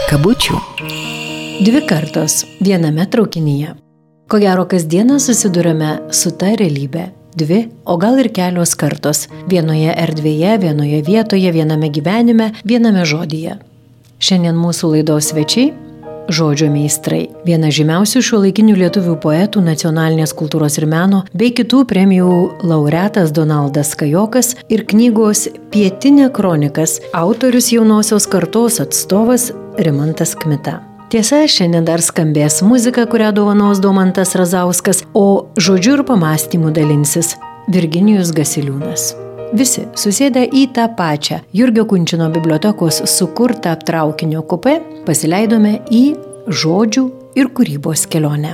Kabučių. Dvi kartos viename traukinyje. Ko gero, kasdieną susidurime su ta realybė. Dvi, o gal ir kelios kartos. Vienoje erdvėje, vienoje vietoje, viename gyvenime, viename žodyje. Šiandien mūsų laidos svečiai – žodžio meistrai. Viena žymiausių šiuolaikinių lietuvių poetų, nacionalinės kultūros ir meno bei kitų premijų laureatas Donaldas Kajokas ir knygos Pietinė kronikas autorius jaunosios kartos atstovas Rimantas Kmita. Tiesa, šiandien dar skambės muzika, kurią dovanos Domantas Razauskas, o žodžiu ir pamąstymų dalinsis Virginijus Gasiliūnas. Visi susėdę į tą pačią Jurgio Kunčino bibliotekos sukurtą traukinio kupė pasileidome į žodžių ir kūrybos kelionę.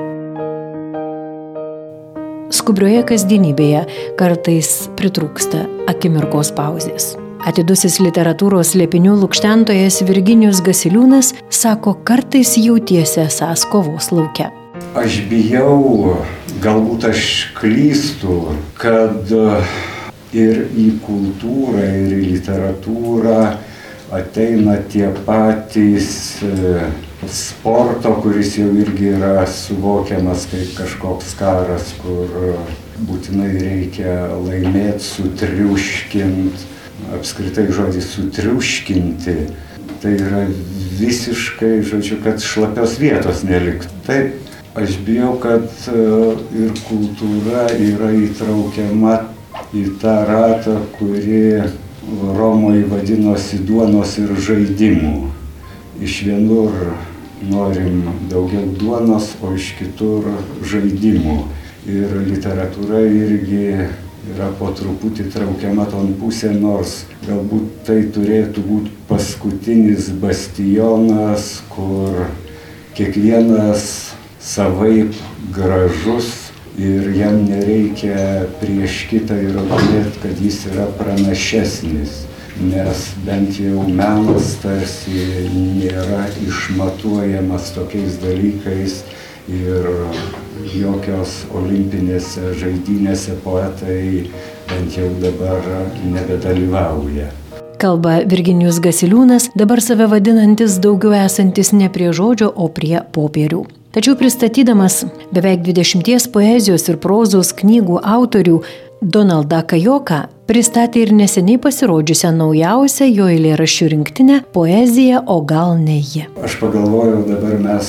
Skubrioje kasdienybėje kartais pritrūksta akimirkos pauzės. Atidusis literatūros slėpinių lukštentojas Virginijus Gasiliūnas sako, kartais jautiesi esąs kovos lauke. Aš bijau, galbūt aš klystu, kad ir į kultūrą, ir į literatūrą ateina tie patys sporto, kuris jau irgi yra suvokiamas kaip kažkoks karas, kur būtinai reikia laimėti, sutriuškinti. Apskritai žodis sutriuškinti. Tai yra visiškai, kad šlapios vietos neliktų. Taip, aš bijau, kad ir kultūra yra įtraukiama į tą ratą, kuri Romoje vadinosi duonos ir žaidimų. Iš vienur norim daugiau duonos, o iš kitur žaidimų. Ir literatūra irgi yra po truputį traukiama ton pusė, nors galbūt tai turėtų būti paskutinis bastionas, kur kiekvienas savaip gražus ir jam nereikia prieš kitą įrodinėti, kad jis yra pranašesnis, nes bent jau menas tarsi nėra išmatuojamas tokiais dalykais ir jokios olimpinėse žaidynėse poetai bent jau dabar nebedalyvauja. Kalba Virginijus Gasiliūnas, dabar save vadinantis daugiau esantis ne prie žodžio, o prie popierių. Tačiau pristatydamas beveik 20 poezijos ir prozos knygų autorių Donaldą Kajoką, pristatė ir neseniai pasirodžiusią naujausią jo eilėraščių rinktinę Poezija, o gal ne ji. Aš pagalvojau, dabar mes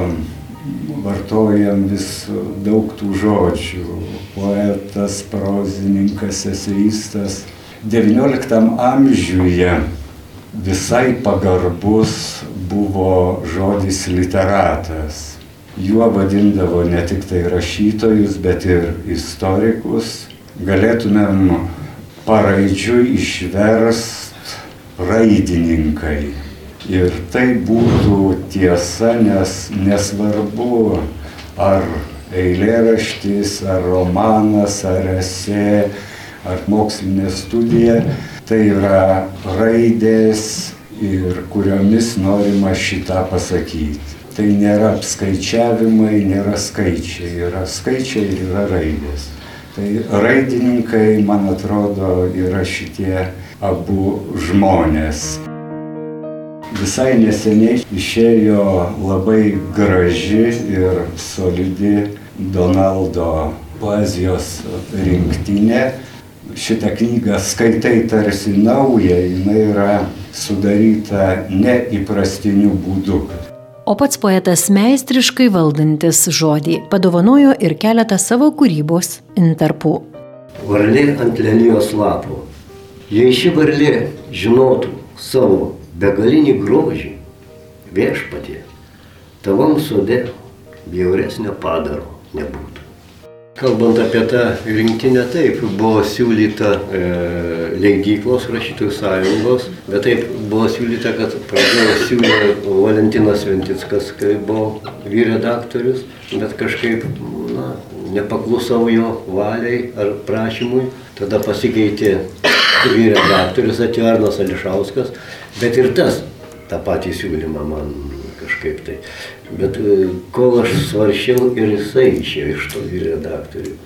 vartojam vis daug tų žodžių. Poetas, prozininkas, eseistas. XIX amžiuje visai pagarbus buvo žodis literatas. Juo vadindavo ne tik tai rašytojus, bet ir istorikus. Galėtumėm paraidžiui išverst raidininkai. Ir tai būtų tiesa, nes nesvarbu, ar eilėraštis, ar romanas, ar esė, ar mokslinė studija, tai yra raidės ir kuriomis norima šitą pasakyti. Tai nėra apskaičiavimai, nėra skaičiai, yra skaičiai ir yra raidės. Tai raidininkai, man atrodo, yra šitie abu žmonės. Visai neseniai išėjo labai graži ir solidi Donaldo poezijos rinktinė. Šitą knygą skaitai tarsi nauja, jinai yra sudaryta neįprastiniu būdu. O pats poetas meistriškai valdantis žodį padovanojo ir keletą savo kūrybos intarpų. Varlė ant lelijos lapo. Jei ši varlė žinotų savo begalinį grožį, viešpatie, tavam sode bjauresnio padaro nebūtų. Kalbant apie tą rinktinę, taip, buvo siūlyta leidyklos rašytojų sąjungos, bet taip buvo siūlyta, kad pradėjo siūlyti Valentinas Ventickas, kai buvo vyredaktorius, bet kažkaip nepaklusau jo valiai ar prašymui. Tada pasikeitė vyredaktorius, atėjo Arnas Ališauskas, bet ir tas tą patį siūlymą man kažkaip tai. Bet kol aš svaršiau ir jisai išėjo iš to vyredaktorių.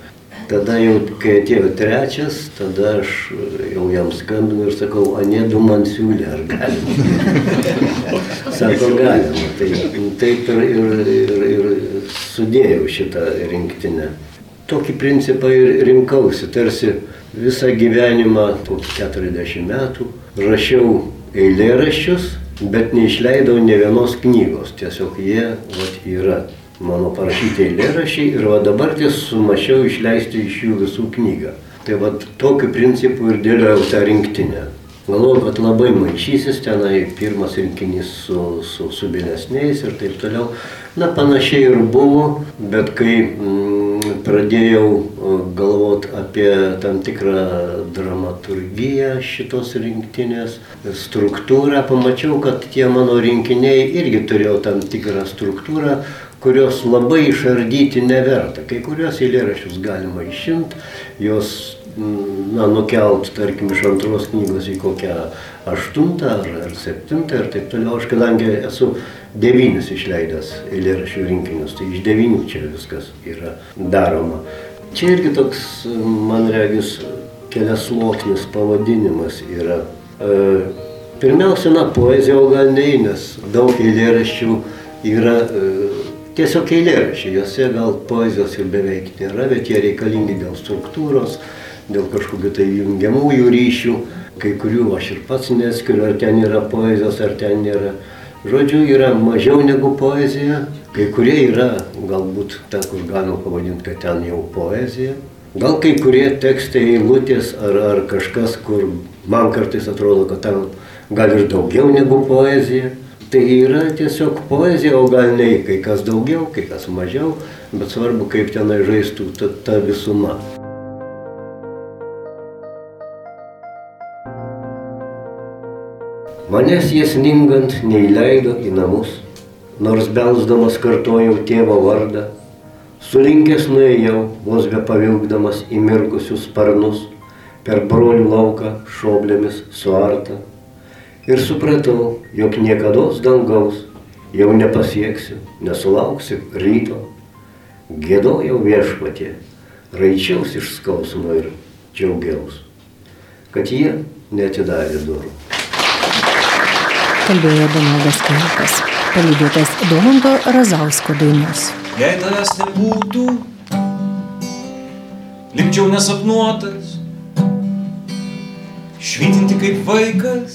Tada jau, kai atėjo trečias, tada aš jau jam skambinu ir sakau, anėdu man siūlė, ar galima? Sako, galima. Taip ir sudėjau šitą rinktinę. Tokį principą ir rinkausi, tarsi visą gyvenimą, po 40 metų, rašiau eilėraščius, bet neišleidau ne vienos knygos. Tiesiog jie yra mano parašyti eilėraščiai ir dabar sumačiau išleisti iš jų visų knygą. Tai tokiu principu ir dėliojau tą rinktinę. Galvoju, kad labai maišysis tenai pirmas rinkinys su vėlesniais ir taip toliau. Na, panašiai ir buvo, bet kai pradėjau galvoti apie tam tikrą dramaturgiją šitos rinktinės, struktūrą, pamačiau, kad tie mano rinkiniai irgi turėjo tam tikrą struktūrą, kurios labai išardyti neverta. Kai kurios eilėraščius galima išimti, jos nukelt, tarkim, iš antros knygos į kokią 8 ar 7 ir taip toliau. Aš kadangi esu 9 išleidęs eilėraščių rinkinius, tai iš 9 čia viskas yra daroma. Čia irgi toks, man regis, keliasluoksnis pavadinimas yra. Pirmiausia, poezija, o gal ne, nes daug eilėraščių yra tiesiog eilėraščiai, juose gal poezijos ir beveik nėra, bet jie reikalingi dėl struktūros, dėl kažkokių tai jungiamųjų ryšių, kai kurių aš ir pats neskiriu, ar ten yra poezijos, ar ten nėra. Žodžiu, yra mažiau negu poezija, kai kurie yra, galbūt ta, kur galima pavadinti, kad ten jau poezija. Gal kai kurie tekstai, eilutės ar kažkas, kur man kartais atrodo, kad ten gal ir daugiau negu poezija. Tai yra tiesiog poezija, o gal ne, kai kas daugiau, kai kas mažiau, bet svarbu, kaip tenai žaistų ta visuma. Manęs jie sningant neįleido į namus, nors belsdamas kartojau tėvo vardą, sulinkęs nuėjau, vos be pavilkdamas įmirkusius sparnus, per brolių lauką šoblėmis suartą. Ir supratau, jog niekados dangaus jau nepasieksiu, nesulauksiu ryto. Giedojau viešpatie, raičiaus iš skausmo ir džiaugiaus, kad jie neatidarė durų. Kalbėjo Donaldas Keikas, palydėtas Domanto Razausko dainos. Jei tavęs nebūtų, likčiau nesapnuotas, švytinti kaip vaikas,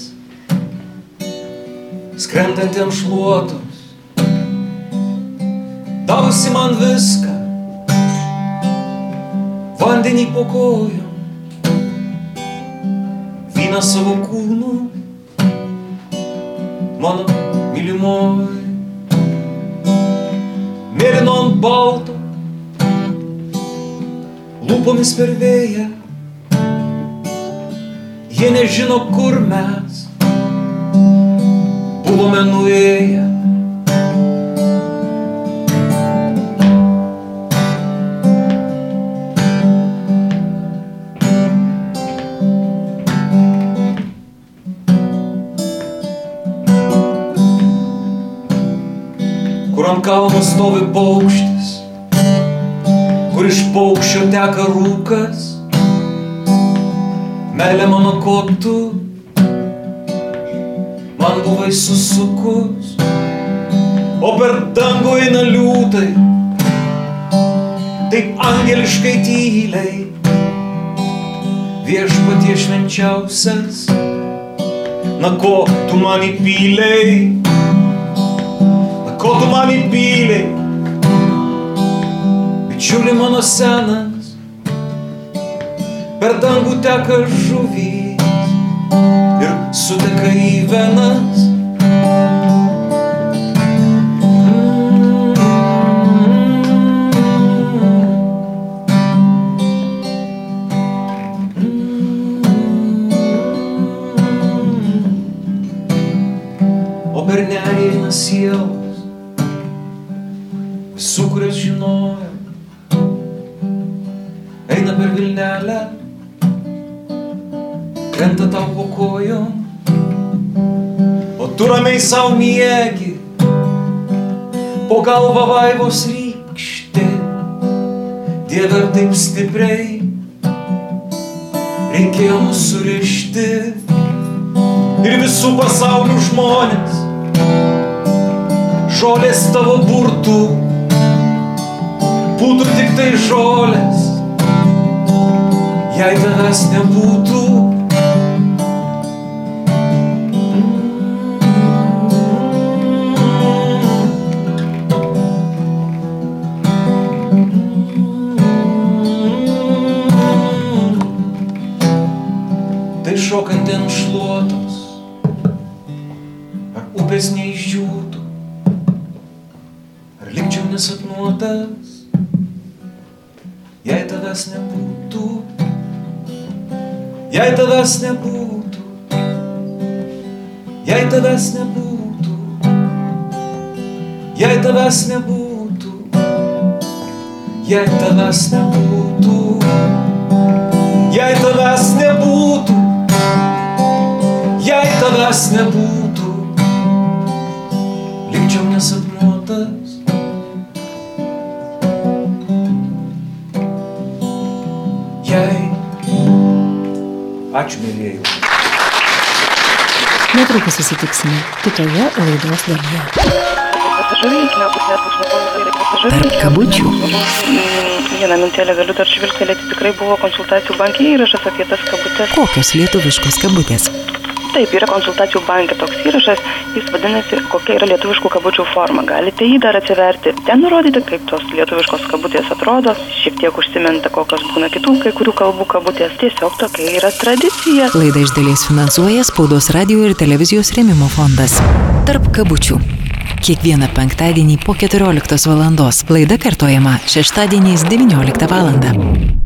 skrendantį ant šluotos. Davusi man viską, vandenį po kojom, vyną savo kūnu, mano mylimoji. Mėlyno ant balto, lūpomis per vėją, jie nežino, kur mes buvome nuėję. Kur ant kalno stovi paukštis, kur iš paukščio teka rūkas, meilė mano, ko tu man buvai susukus, o per dangų eina liūtai, taip angeliškai tyliai. Viešpatie švenčiausias, na ko tu man įpylei, ko tu man įpylei, bičiuli mano senas, per dangų teka žuvys ir suteka į venas. O per nerį eina sielos, visų, kurias žinojau, eina per vilnelę, krenta tau po kojom, o tu ramiai sau miegi, po galvą vaivos rykštė, Dieve, ar taip stipriai reikėjo mus surišti ir visų pasaulių žmonės žolės tavo burtų būtų tik tai žolės, jei tavęs nebūtų. Tai šokant ant šluotos, ar upės neišdžiūtų, ar likčiau nesapnuotas, jei tavęs nebūtų, jei tavęs nebūtų, jei tavęs nebūtų, jei tavęs nebūtų, jei tavęs nebūtų, jei tavęs nebūtų, jei tavęs nebūtų, likčiau nesapnuotas. Ačiū, mėlėjai. Netrukus susitiksime kitoje laidos dalyje. Tarp kabučių. Vieną minutėlę galiu dar žvilgtelėti, tikrai buvo konsultacijų banke įrašas apie tas kabutės. Kokios lietuviškos kabutės? Taip, yra konsultacijų banke toks įrašas, jis vadinasi, kokia yra lietuviškų kabučių forma. Galite jį dar atsiverti. Ten nurodyti, kaip tos lietuviškos kabutės atrodo, šiek tiek užsiminta, kokios būna kitų kai kurių kalbų kabutės. Tiesiog tokia yra tradicija. Laidą iš dalies finansuoja Spaudos radio ir televizijos rėmimo fondas. Tarp kabučių. Kiekvieną penktadienį po 14 valandos. Laida kartojama šeštadieniais 19 valandą.